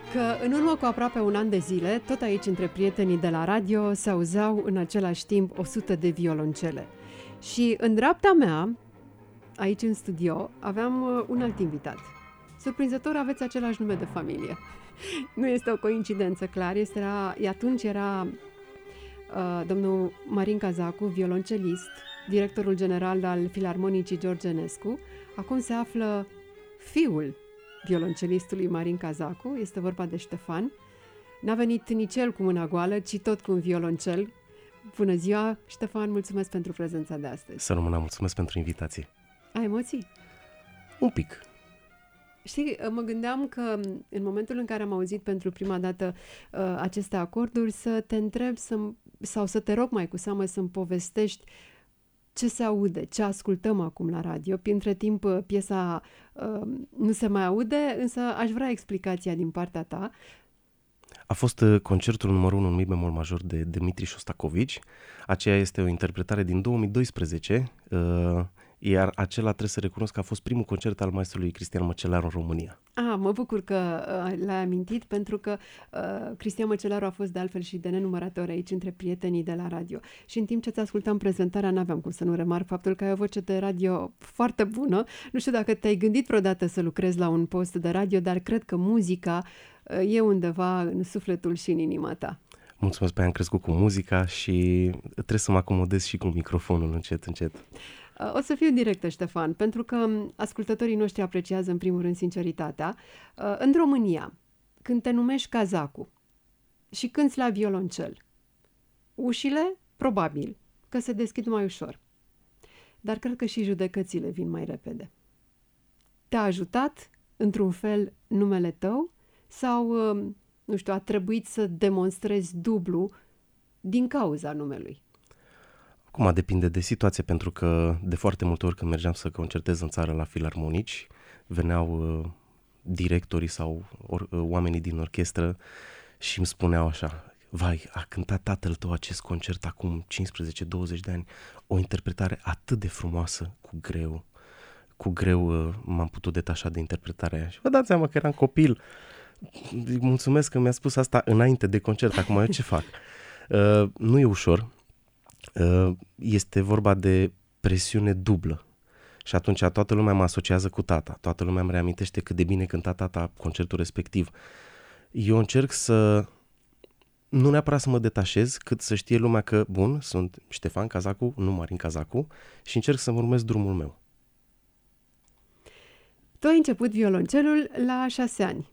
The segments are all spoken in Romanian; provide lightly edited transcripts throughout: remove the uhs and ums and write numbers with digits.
că în urmă cu aproape un an de zile, tot aici între prietenii de la radio, se auzeau în același timp 100 de violoncele. Și în dreapta mea, aici în studio, aveam un alt invitat. Surprinzător, aveți același nume de familie. Nu este o coincidență, clar. Atunci era domnul Marin Cazacu, violoncelist, directorul general al Filarmonicii George Enescu. Acum se află fiul violoncelistului Marin Cazacu, este vorba de Ștefan. N-a venit nici el cu mâna goală, ci tot cu un violoncel. Bună ziua, Ștefan, mulțumesc pentru prezența de astăzi. Să rămână, mulțumesc pentru invitație. Ai emoții? Un pic. Știi, mă gândeam că în momentul în care am auzit pentru prima dată aceste acorduri, să te întreb sau să te rog mai cu seamă să-mi povestești ce se aude, ce ascultăm acum la radio. Între timp, piesa nu se mai aude, însă aș vrea explicația din partea ta. A fost concertul numărul 1 în mi bemol major de Dmitri Shostakovich. Aceea este o interpretare din 2012, iar acela trebuie să recunosc că a fost primul concert al maestrului Cristian Măcelaru în România. Mă bucur că l-ai amintit, pentru că Cristian Măcelaru a fost de altfel și de nenumărate ori aici între prietenii de la radio. Și în timp ce ți ascultam prezentarea, n-aveam cum să nu remarc faptul că ai o voce de radio foarte bună. Nu știu dacă te-ai gândit vreodată să lucrezi la un post de radio, dar cred că muzica e undeva în sufletul și în inima ta. Mulțumesc, pe am crescut cu muzica și trebuie să mă acomodez și cu microfonul încet, încet. O să fiu directă, Ștefan, pentru că ascultătorii noștri apreciază în primul rând sinceritatea. În România, când te numești Cazacu și cânti la violoncel, ușile, probabil, că se deschid mai ușor. Dar cred că și judecățile vin mai repede. Te-a ajutat, într-un fel, numele tău? Sau, nu știu, a trebuit să demonstrezi dublu din cauza numelui? Acum depinde de situație, pentru că de foarte multe ori când mergeam să concertez în țară la filarmonici, veneau directorii sau oamenii din orchestră și îmi spuneau așa: vai, a cântat tatăl tău acest concert acum 15-20 de ani, o interpretare atât de frumoasă, cu greu m-am putut detașa de interpretarea aia. Și vă dați seama că eram copil. Mulțumesc că mi-a spus asta înainte de concert, acum eu ce fac? Nu e ușor. Este vorba de presiune dublă. Și atunci toată lumea mă asociază cu tata. Toată lumea îmi reamintește cât de bine cânta tata concertul respectiv. Eu încerc să nu neapărat să mă detașez, cât să știe lumea că, bun, sunt Ștefan Cazacu, nu Marin Cazacu, și încerc să-mi urmez drumul meu. Tu ai început violoncelul la 6 ani.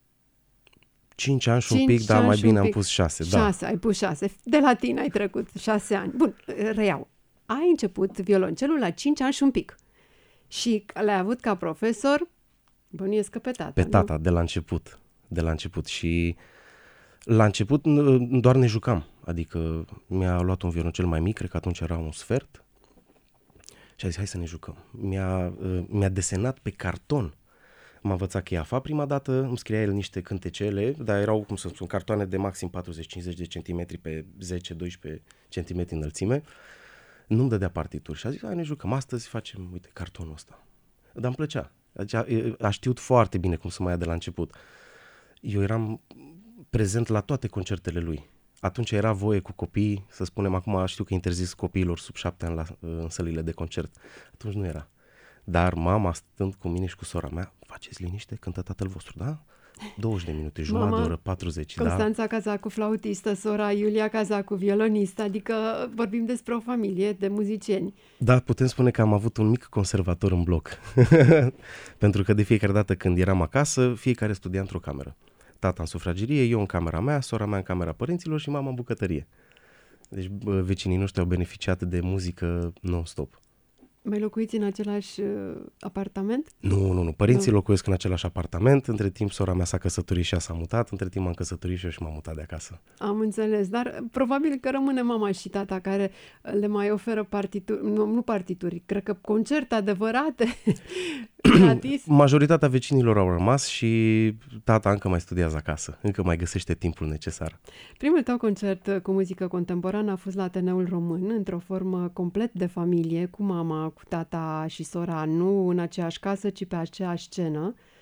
5 ani și un pic, dar mai bine am pus 6. 6, da. Ai pus 6. De la tine ai trecut 6 ani. Bun, reiau. Ai început violoncelul la 5 ani și un pic. Și l-ai avut ca profesor, bănuiesc că pe tata. Pe tata, nu? De la început. Și la început doar ne jucam. Adică mi-a luat un violoncel mai mic, cred că atunci era un sfert. Și a zis, hai să ne jucăm. Mi-a desenat pe carton. M-a învățat cheia fa prima dată, îmi scria el niște cântecele, dar erau, cum să spun, cartoane de maxim 40-50 de centimetri pe 10-12 centimetri înălțime. Nu-mi dădea partituri și a zis, hai ne jucăm, astăzi facem, uite, cartonul ăsta. Dar îmi plăcea. A știut foarte bine cum să mă ia de la început. Eu eram prezent la toate concertele lui. Atunci era voie cu copii, să spunem, acum știu că interzis copiilor sub 7 ani în sălile de concert. Atunci nu era. Dar mama, stând cu mine și cu sora mea, faceți liniște, cântă tatăl vostru, da? 20 de minute, jumătate de oră, 40, Constanța da? Cazacu, flautistă, sora Iulia Cazacu, violonistă, adică vorbim despre o familie de muzicieni. Da, putem spune că am avut un mic conservator în bloc. Pentru că de fiecare dată când eram acasă, fiecare studia într-o cameră. Tata în sufragerie, eu în camera mea, sora mea în camera părinților și mama în bucătărie. Deci vecinii noștri au beneficiat de muzică non-stop. Mai locuiți în același apartament? Nu. Părinții locuiesc în același apartament. Între timp, sora mea s-a căsătorit și ea s-a mutat. Între timp, m-am căsătorit și eu și m-am mutat de acasă. Am înțeles, dar probabil că rămâne mama și tata care le mai oferă partituri, nu partituri, cred că concerte adevărate, gratis. Majoritatea vecinilor au rămas și tata încă mai studiază acasă. Încă mai găsește timpul necesar. Primul tău concert cu muzică contemporană a fost la Ateneul Român, într-o formă complet de familie, cu mama, cu tata și sora, nu în aceeași casă, ci pe aceeași scenă.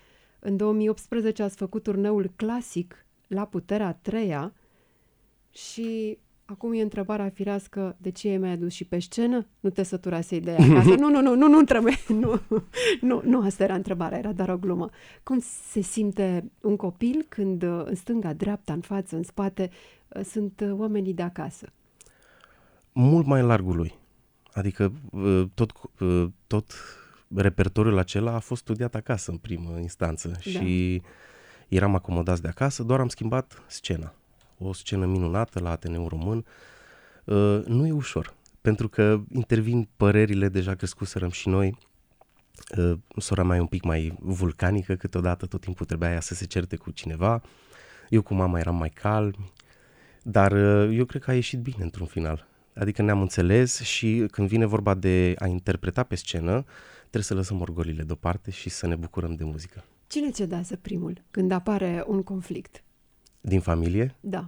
În 2018 ați făcut turneul clasic La Puterea a treia și acum e întrebarea firească, de ce ai mai adus și pe scenă? Nu te sătura să-i dai acasă? Nu trebuie. Nu, asta era întrebarea, era doar o glumă. Cum se simte un copil când în stânga, dreapta, în față, în spate sunt oamenii de acasă? Mult mai în largul lui. Adică tot repertoriul acela a fost studiat acasă în primă instanță și eram acomodați de acasă, doar am schimbat scena. O scenă minunată la Ateneul Român. Nu e ușor, pentru că intervin părerile, deja crescuserăm și noi. Sora mea e un pic mai vulcanică câteodată, tot timpul trebuia ea să se certe cu cineva. Eu cu mama eram mai calmi, dar eu cred că a ieșit bine într-un final. Adică ne-am înțeles și când vine vorba de a interpreta pe scenă, trebuie să lăsăm orgolile deoparte și să ne bucurăm de muzică. Cine cedează primul când apare un conflict? Din familie? Da.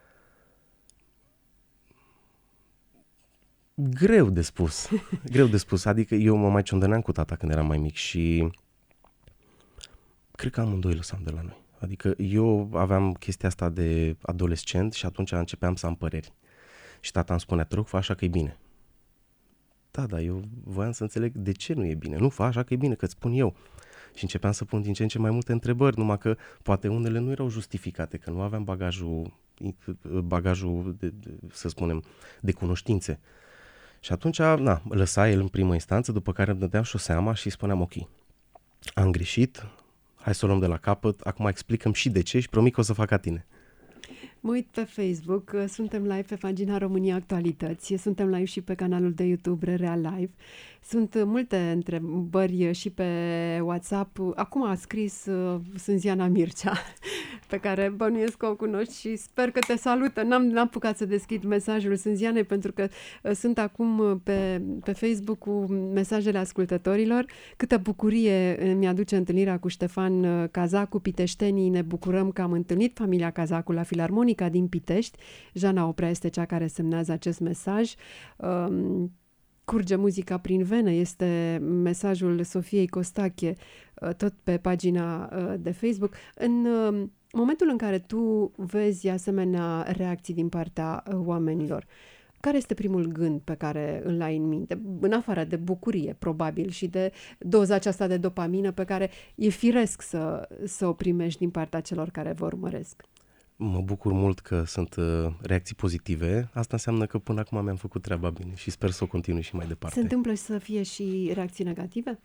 Greu de spus. Adică eu mă mai ciondăneam cu tata când eram mai mic și cred că amândoi lăsam de la noi. Adică eu aveam chestia asta de adolescent și atunci începeam să am păreri. Și tata îmi spunea, te rog, fă așa că e bine. Da, eu voiam să înțeleg de ce nu e bine. Nu, fă așa că e bine, că îți spun eu. Și începeam să pun din ce în ce mai multe întrebări, numai că poate unele nu erau justificate, că nu aveam bagajul să spunem, de cunoștințe. Și atunci, lăsa el în primă instanță, după care îmi dădeam și o seama și spuneam, ok, am greșit, hai să o luăm de la capăt, acum explicăm și de ce și promit că o să fac ca tine. Mă uit pe Facebook, suntem live pe pagina România Actualități, suntem live și pe canalul de YouTube RRA Live. Sunt multe întrebări și pe WhatsApp. Acum a scris Sânziana Mircea, pe care bănuiesc că o cunoști și sper că te salută. N-am apucat să deschid mesajul Sânzianei pentru că sunt acum pe Facebook cu mesajele ascultătorilor. Câtă bucurie mi-aduce întâlnirea cu Ștefan Cazacu, piteștenii. Ne bucurăm că am întâlnit familia Cazacu la Filarmonica din Pitești. Jana Oprea este cea care semnează acest mesaj. Curge muzica prin vene, este mesajul Sofiei Costache, tot pe pagina de Facebook. În momentul în care tu vezi asemenea reacții din partea oamenilor, care este primul gând pe care îl ai în minte? În afară de bucurie, probabil, și de doza aceasta de dopamină pe care e firesc să o primești din partea celor care vă urmăresc. Mă bucur mult că sunt reacții pozitive. Asta înseamnă că până acum mi-am făcut treaba bine și sper să o continui și mai departe. Se întâmplă să fie și reacții negative?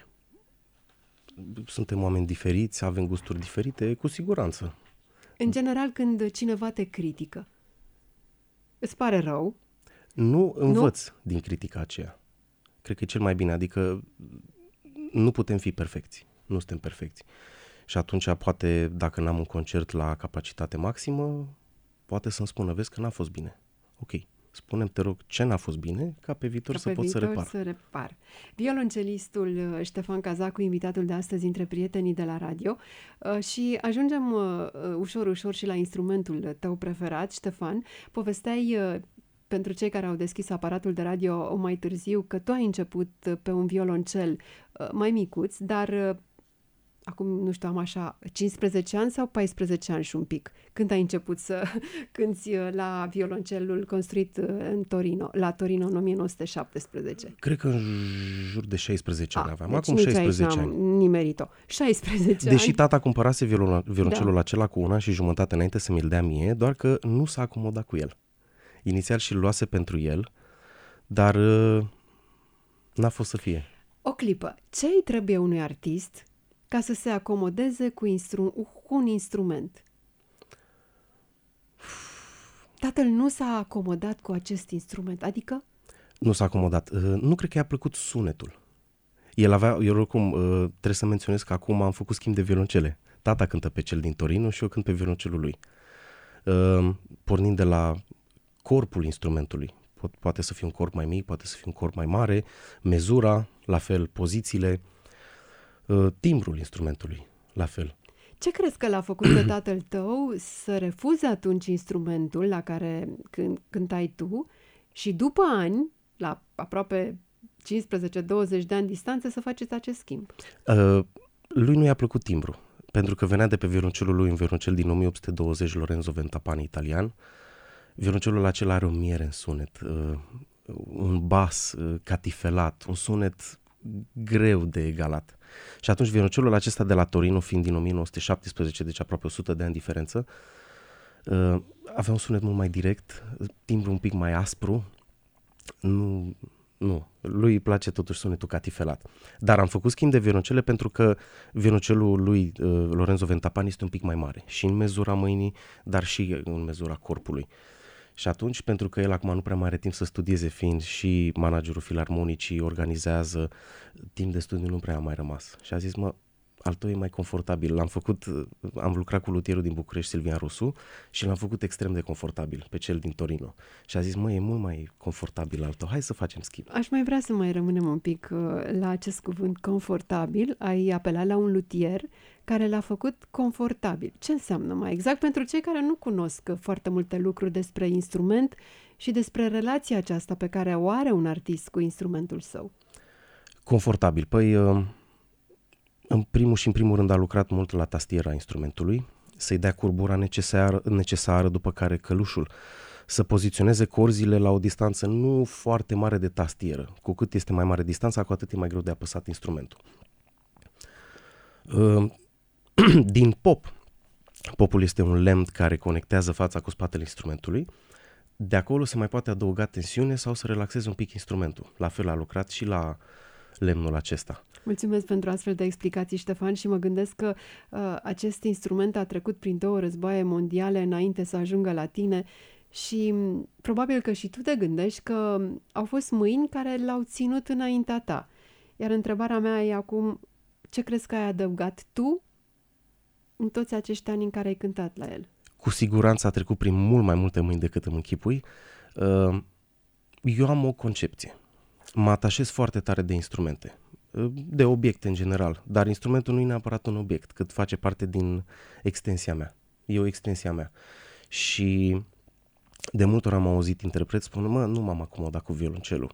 Suntem oameni diferiți, avem gusturi diferite, cu siguranță. În general, când cineva te critică, îți pare rău? Nu învăț din critica aceea. Cred că e cel mai bine, adică nu putem fi perfecți, nu suntem perfecți. Și atunci poate, dacă n-am un concert la capacitate maximă, poate să-mi spună, vezi că n-a fost bine. Ok, spune-mi, te rog, ce n-a fost bine, ca pe viitor să pot să repar. Violoncelistul Ștefan Cazacu, invitatul de astăzi între prietenii de la radio, și ajungem ușor și la instrumentul tău preferat, Ștefan. Povesteai pentru cei care au deschis aparatul de radio mai târziu că tu ai început pe un violoncel mai micuț, dar acum, nu știu, am așa 15 ani sau 14 ani și un pic, când ai început să cânti la violoncelul construit în Torino, la Torino în 1917? Cred că în jur de 16 ani aveam. Deci acum 16 ani. Nimerit-o. 16 Deși ani. tata cumpărase violoncelul acela cu un an și jumătate înainte să mi-l dea mie, doar că nu s-a acomodat cu el. Inițial și-l luase pentru el, dar n-a fost să fie. O clipă. Ce îi trebuie unui artist ca să se acomodeze cu un instrument? Tatăl nu s-a acomodat cu acest instrument, adică? Nu s-a acomodat. Nu cred că i-a plăcut sunetul. Eu oricum, trebuie să menționez că acum am făcut schimb de violoncele. Tata cântă pe cel din Torino și eu cânt pe violoncelul lui. Pornind de la corpul instrumentului. Poate să fie un corp mai mic, poate să fie un corp mai mare, mezura, la fel, pozițiile, timbrul instrumentului, la fel. Ce crezi că l-a făcut pe tatăl tău să refuze atunci instrumentul la care cântai tu și după ani, la aproape 15-20 de ani distanță, să faceți acest schimb? Lui nu i-a plăcut timbru. pentru că venea de pe violoncelul lui, un violoncel din 1820, Lorenzo Ventapani, italian. Violoncelul acela are o miere în sunet, un bas catifelat, un sunet greu de egalat. Și atunci violoncelul acesta de la Torino, fiind din 1917, deci aproape 100 de ani diferență, avea un sunet mult mai direct, timbru un pic mai aspru. Nu, lui îi place totuși sunetul catifelat. Dar am făcut schimb de violoncele pentru că violoncelul lui Lorenzo Ventapani este un pic mai mare, și în mezura mâinii, dar și în mezura corpului. Și atunci, pentru că el acum nu prea mai are timp să studieze, fiind și managerul filarmonicii, organizează, timp de studiu nu prea a mai rămas. Și a zis, al tău e mai confortabil. Am lucrat cu luthierul din București, Silvian Rusu, și l-am făcut extrem de confortabil pe cel din Torino. Și a zis, e mult mai confortabil al tău, hai să facem schimb. Aș mai vrea să mai rămânem un pic la acest cuvânt confortabil. Ai apelat la un luthier care l-a făcut confortabil. Ce înseamnă mai exact pentru cei care nu cunosc foarte multe lucruri despre instrument și despre relația aceasta pe care o are un artist cu instrumentul său? Confortabil. Păi, în primul rând a lucrat mult la tastiera instrumentului, să-i dea curbura necesară, după care călușul să poziționeze corzile la o distanță nu foarte mare de tastieră. Cu cât este mai mare distanța, cu atât e mai greu de apăsat instrumentul. Din pop. Popul este un lemn care conectează fața cu spatele instrumentului. De acolo se mai poate adăuga tensiune sau să relaxeze un pic instrumentul. La fel a lucrat și la lemnul acesta. Mulțumesc pentru astfel de explicații, Ștefan, și mă gândesc că acest instrument a trecut prin 2 războaie mondiale înainte să ajungă la tine și probabil că și tu te gândești că au fost mâini care l-au ținut înaintea ta. Iar întrebarea mea e acum, ce crezi că ai adăugat tu în toți acești ani în care ai cântat la el? Cu siguranță a trecut prin mult mai multe mâini decât îmi închipui. Eu am o concepție. Mă atașez foarte tare de instrumente, de obiecte în general, dar instrumentul nu e neapărat un obiect, cât face parte din extensia mea. E o extensia mea. Și de multe ori am auzit interpreți spunând, nu m-am acomodat cu violoncelul.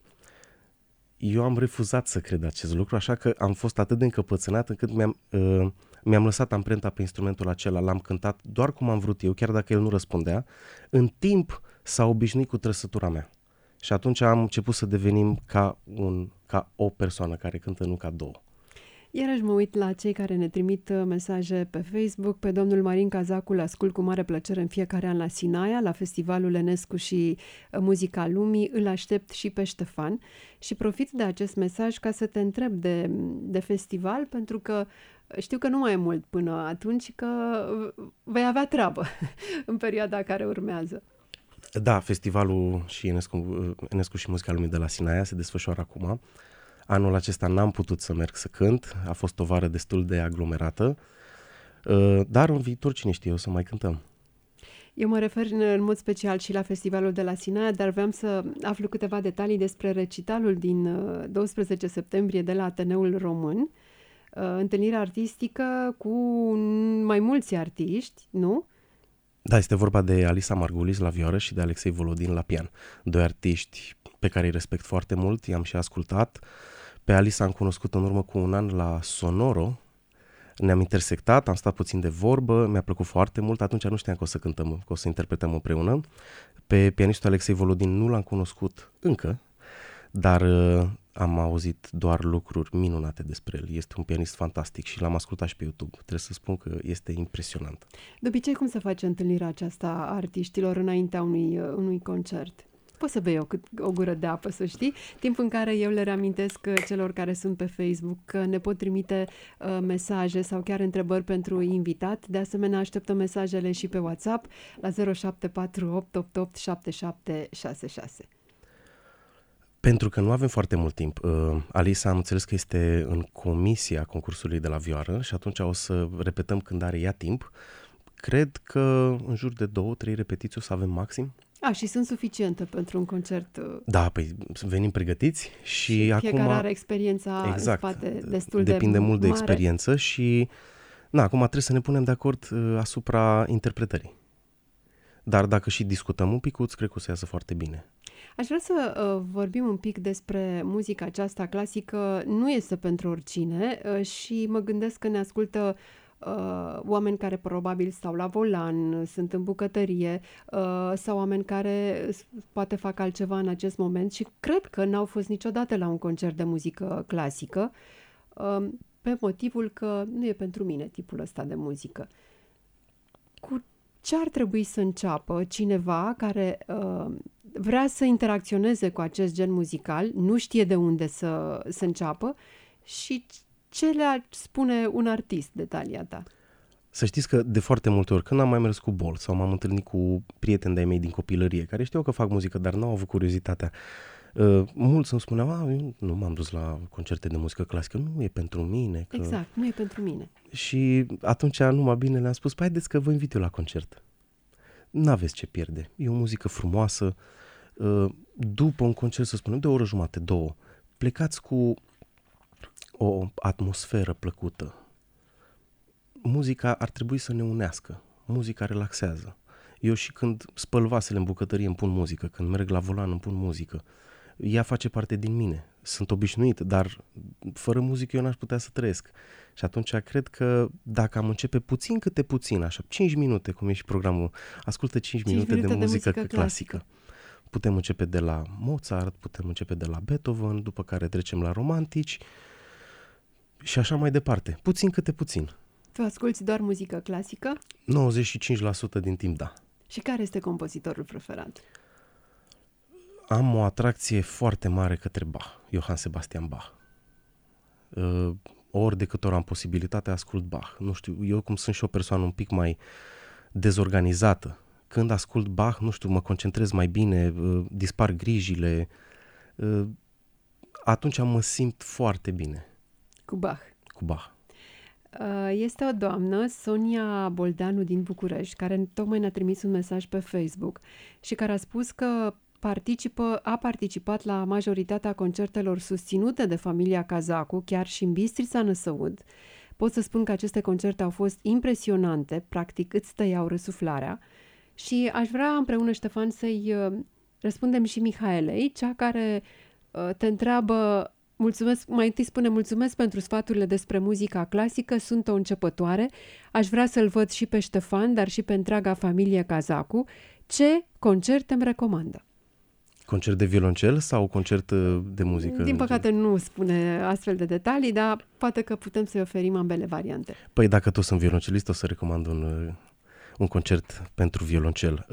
Eu am refuzat să cred acest lucru, așa că am fost atât de încăpățânat încât mi-am lăsat amprenta pe instrumentul acela, l-am cântat doar cum am vrut eu, chiar dacă el nu răspundea. În timp s-a obișnuit cu trăsătura mea. Și atunci am început să devenim ca o persoană care cântă, nu ca două. Iarăși mă uit la cei care ne trimit mesaje pe Facebook. Pe domnul Marin Cazacu îl ascult cu mare plăcere în fiecare an la Sinaia, la Festivalul Enescu și Muzica Lumii. Îl aștept și pe Ștefan și profit de acest mesaj ca să te întreb de festival, pentru că știu că nu mai e mult până atunci, că vei avea treabă în perioada care urmează. Da, festivalul și Enescu și Muzica Lumii de la Sinaia se desfășoară acum. Anul acesta n-am putut să merg să cânt, a fost o vară destul de aglomerată, dar în viitor, cine știe, o să mai cântăm. Eu mă refer în mod special și la festivalul de la Sinaia, dar vreau să aflu câteva detalii despre recitalul din 12 septembrie de la Ateneul Român, întâlnirea artistică cu mai mulți artiști, nu? Da, este vorba de Alisa Margulis la vioară și de Alexei Volodin la pian. 2 artiști pe care îi respect foarte mult, i-am și ascultat. Pe Alisa am cunoscut în urmă cu un an la Sonoro, ne-am intersectat, am stat puțin de vorbă, mi-a plăcut foarte mult, atunci nu știam că o să cântăm, că o să interpretăm împreună. Pe pianistul Alexei Volodin nu l-am cunoscut încă, dar am auzit doar lucruri minunate despre el. Este un pianist fantastic și l-am ascultat și pe YouTube. Trebuie să spun că este impresionant. De obicei, cum se face întâlnirea aceasta a artiștilor înaintea unui concert? Poți să bei o gură de apă, să știi, timp în care eu le reamintesc celor care sunt pe Facebook că ne pot trimite mesaje sau chiar întrebări pentru invitat. De asemenea, așteptăm mesajele și pe WhatsApp la 0748 88 7766. Pentru că nu avem foarte mult timp, Alisa am înțeles că este în comisia concursului de la vioară și atunci o să repetăm când are ea timp. Cred că în jur de 2-3 repetiții o să avem maxim. Și sunt suficiente pentru un concert. Da, păi venim pregătiți și acum... Fiecare are experiența în spate destul de depinde mult de mare. experiență și acum trebuie să ne punem de acord asupra interpretării. Dar dacă și discutăm un picuț, cred că o să iasă foarte bine. Aș vrea să vorbim un pic despre muzica aceasta clasică. Nu este pentru oricine și mă gândesc că ne ascultă oameni care probabil stau la volan, sunt în bucătărie, sau oameni care poate fac altceva în acest moment și cred că n-au fost niciodată la un concert de muzică clasică, pe motivul că nu e pentru mine tipul ăsta de muzică. Cu ce ar trebui să înceapă cineva care vrea să interacționeze cu acest gen muzical, nu știe de unde să înceapă și ce le spune un artist de talia ta? Să știți că de foarte multe ori, când am mai mers cu Bolt sau m-am întâlnit cu prieteni de-ai mei din copilărie, care știau că fac muzică, dar n-au avut curiozitatea, mulți îmi spuneau, eu nu m-am dus la concerte de muzică clasică, nu e pentru mine. Că... Exact, nu e pentru mine. Și atunci, numai bine le-am spus, păi haideți că vă invit eu la concert. N-aveți ce pierde, e o muzică frumoasă. După un concert, să spunem, de o oră jumate, 2, plecați cu o atmosferă plăcută. Muzica ar trebui să ne unească, muzica relaxează. Eu și când spăl vasele în bucătărie îmi pun muzică, când merg la volan îmi pun muzică. Ea face parte din mine, sunt obișnuit, dar fără muzică eu n-aș putea să trăiesc. Și atunci cred că dacă am începe puțin câte puțin, așa 5 minute, cum e și programul, ascultă 5 minute de muzică clasică. Putem începe de la Mozart, putem începe de la Beethoven, după care trecem la romantici și așa mai departe. Puțin câte puțin. Tu asculți doar muzică clasică? 95% din timp, da. Și care este compozitorul preferat? Am o atracție foarte mare către Bach, Johann Sebastian Bach. Ori de câte ori am posibilitatea, ascult Bach. Nu știu, eu cum sunt și o persoană un pic mai dezorganizată, când ascult Bach, nu știu, mă concentrez mai bine, dispar grijile, atunci mă simt foarte bine. Cu Bach. Cu Bach. Este o doamnă, Sonia Boldeanu din București, care tocmai ne-a trimis un mesaj pe Facebook și care a spus că a participat la majoritatea concertelor susținute de familia Cazacu, chiar și în Bistrița Năsăud. Pot să spun că aceste concerte au fost impresionante, practic îți tăiau răsuflarea. Și aș vrea împreună, Ștefan, să-i răspundem și Mihaelei, cea care te întreabă, mai întâi spune mulțumesc pentru sfaturile despre muzica clasică, sunt o începătoare, aș vrea să-l văd și pe Ștefan, dar și pe întreaga familie Cazacu. Ce concert îmi recomandă? Concert de violoncel sau concert de muzică? Din păcate nu spune astfel de detalii, dar poate că putem să-i oferim ambele variante. Păi dacă tot sunt violoncelist, o să recomand un concert pentru violoncel.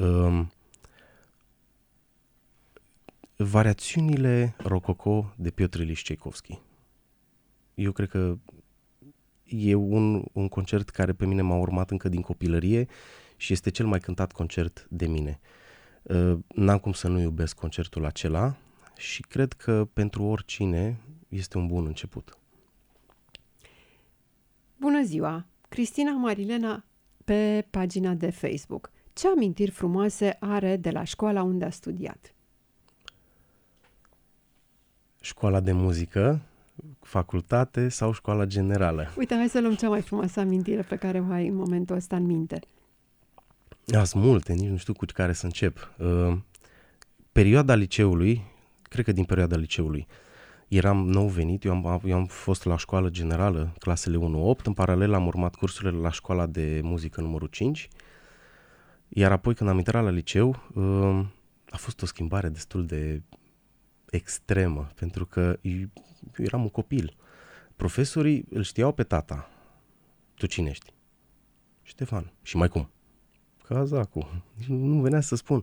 Variațiunile rococo de Piotr Ilich Tchaikovsky. Eu cred că e un concert care pe mine m-a urmat încă din copilărie și este cel mai cântat concert de mine. N-am cum să nu iubesc concertul acela și cred că pentru oricine este un bun început. Bună ziua! Cristina Marilena pe pagina de Facebook. Ce amintiri frumoase are de la școala unde a studiat? Școala de muzică, facultate sau școala generală? Uite, hai să luăm cea mai frumoasă amintire pe care o ai în momentul ăsta în minte. Sunt multe, nici nu știu cu care să încep. Perioada liceului, cred că din perioada liceului, eram nou venit, eu am fost la școală generală, clasele 1-8, în paralel am urmat cursurile la școala de muzică numărul 5, iar apoi când am intrat la liceu, a fost o schimbare destul de extremă, pentru că eu eram un copil. Profesorii îl știau pe tata. Tu cine ești? Ștefan. Și mai cum? Cazacu. Nu venea să spun.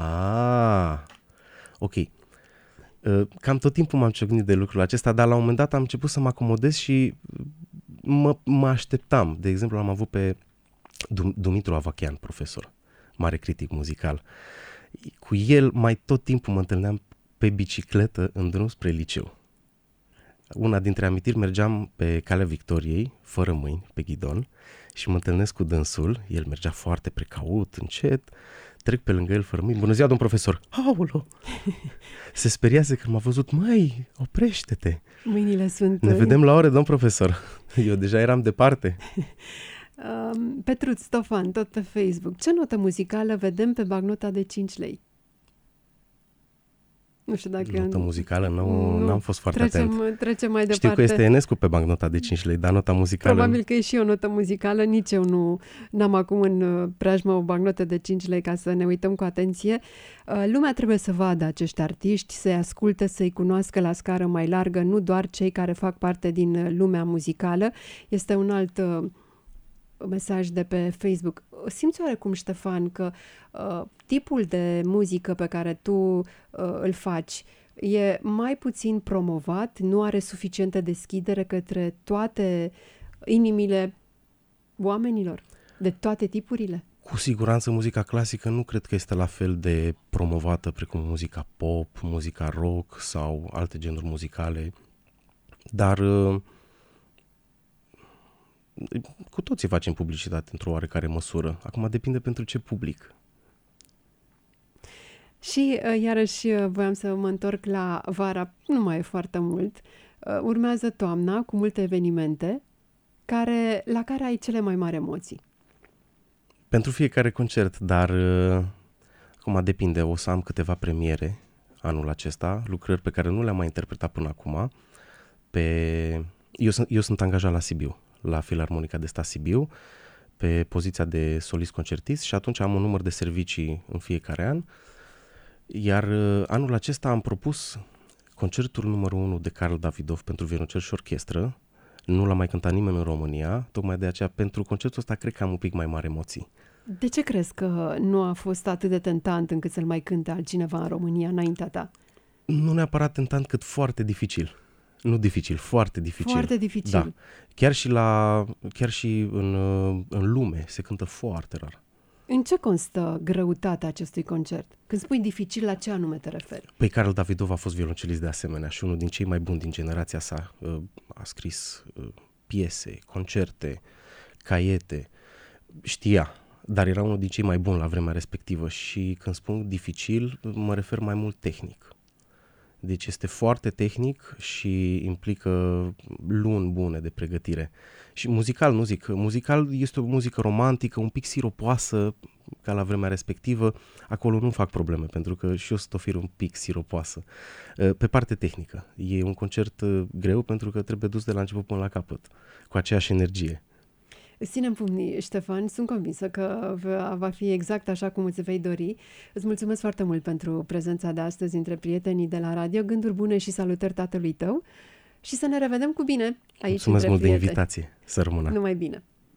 Ok. Cam tot timpul m-am ciocnit de lucrul acesta, dar la un moment dat am început să mă acomodez și mă așteptam. De exemplu, am avut pe Dumitru Avachean, profesor, mare critic muzical. Cu el mai tot timpul mă întâlneam pe bicicletă în drum spre liceu. Una dintre amintiri, mergeam pe Calea Victoriei, fără mâini, pe ghidon, și mă întâlnesc cu dânsul. El mergea foarte precaut, încet, trec pe lângă el fără mâini. Bună ziua, domn profesor! Aolo! Se speriase când m-a văzut. Măi, oprește-te! Mâinile sunt... Ne vedem la ore, domn profesor! Eu deja eram departe. Petruț Stofan, tot pe Facebook. Ce notă muzicală vedem pe bancnota de 5 lei? Nu știu dacă... Notă muzicală? N-am fost foarte atent. Trecem mai departe. Știu că este Enescu pe bancnota de 5 lei, dar nota muzicală... Probabil că e și o notă muzicală. Nici eu n-am acum în preajmă o bancnotă de 5 lei ca să ne uităm cu atenție. Lumea trebuie să vadă acești artiști, să-i asculte, să-i cunoască la scară mai largă, nu doar cei care fac parte din lumea muzicală. Este un alt mesaj de pe Facebook. Simți oarecum, Ștefan, că tipul de muzică pe care tu îl faci e mai puțin promovat, nu are suficientă deschidere către toate inimile oamenilor, de toate tipurile? Cu siguranță muzica clasică nu cred că este la fel de promovată precum muzica pop, muzica rock sau alte genuri muzicale, dar cu toții facem publicitate într-o oarecare măsură. Acum depinde pentru ce public. Și iarăși voiam să mă întorc la vara, nu mai e foarte mult. Urmează toamna cu multe evenimente la care ai cele mai mari emoții. Pentru fiecare concert, dar acum depinde. O să am câteva premiere anul acesta, lucrări pe care nu le-am mai interpretat până acum. Eu sunt angajat la Sibiu, la Filarmonica de Stat Sibiu, pe poziția de solist concertist și atunci am un număr de servicii în fiecare an. Iar anul acesta am propus concertul numărul 1 de Carl Davidov pentru violoncel și orchestră. Nu l-a mai cântat nimeni în România, tocmai de aceea pentru concertul ăsta cred că am un pic mai mari emoții. De ce crezi că nu a fost atât de tentant încât să-l mai cânte altcineva în România înaintea ta? Nu neapărat tentant, cât foarte dificil. Nu dificil, foarte dificil. Foarte dificil. Da. Chiar și în lume se cântă foarte rar. În ce constă greutatea acestui concert? Când spui dificil, la ce anume te referi? Păi Carl Davidov a fost violoncelist de asemenea și unul din cei mai buni din generația sa. A scris piese, concerte, caiete, știa, dar era unul din cei mai buni la vremea respectivă și când spun dificil, mă refer mai mult tehnic. Deci este foarte tehnic și implică luni bune de pregătire. Și muzical, nu zic, muzical este o muzică romantică, un pic siropoasă, ca la vremea respectivă. Acolo nu fac probleme, pentru că și eu sunt o fire un pic siropoasă. Pe parte tehnică, e un concert greu pentru că trebuie dus de la început până la capăt, cu aceeași energie. Îți ținem pumnii, Ștefan, sunt convinsă că va fi exact așa cum îți vei dori. Îți mulțumesc foarte mult pentru prezența de astăzi între prietenii de la radio. Gânduri bune și salutări tatălui tău și să ne revedem cu bine aici. Mulțumesc mult de invitație, să rămână. Numai bine!